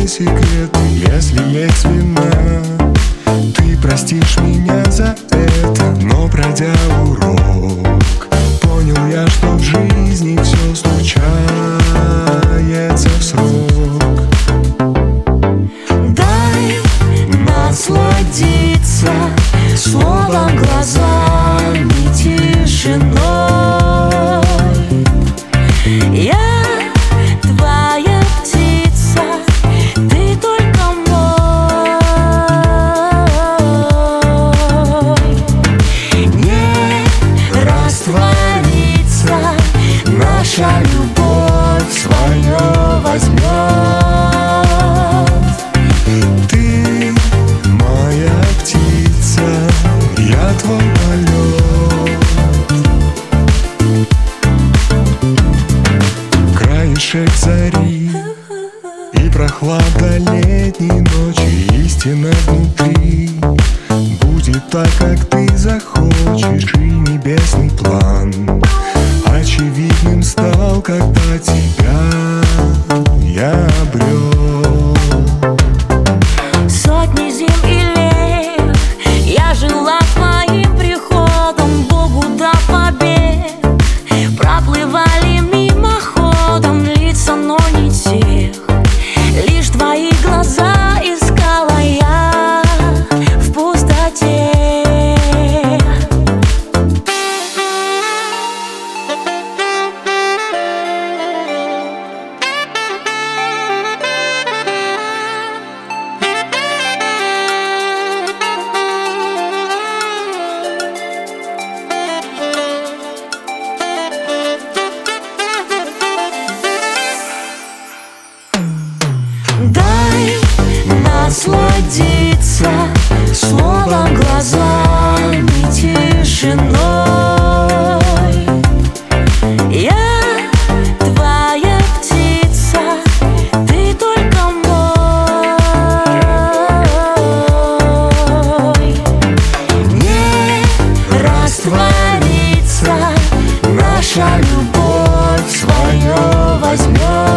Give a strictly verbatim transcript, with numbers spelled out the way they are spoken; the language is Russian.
секреты. Если есть вина, ты простишь меня за это. Но пройдя урок, понял я, что в жизни все случается в срок. Дай насладиться словом, глазами, тишиной. Я твоя птица, ты только мой. Не растворится наша любовь, свое возьмет. Ты моя птица, я твой полет. Краешек зари и прохлада летней ночи, истина внутри. Будет так, как ты захочешь, и небесный план очевидным стал, когда тебя я обрел. Сотни зим и лет я жила твоим приходом, Богу дав побед. Проплывали мимоходом лица, но не тех. Лишь твои глаза искала я в пустоте. Дай насладиться словом, глазами, тишиной. Я твоя птица, ты только мой. Не растворится наша любовь, свое возьмет.